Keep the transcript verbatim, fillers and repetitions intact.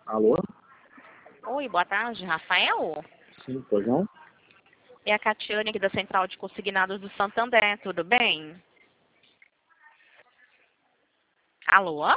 Alô? Oi, boa tarde, Rafael. Sim, pois não? É a Catiane aqui da Central de Consignados do Santander, tudo bem? Alô?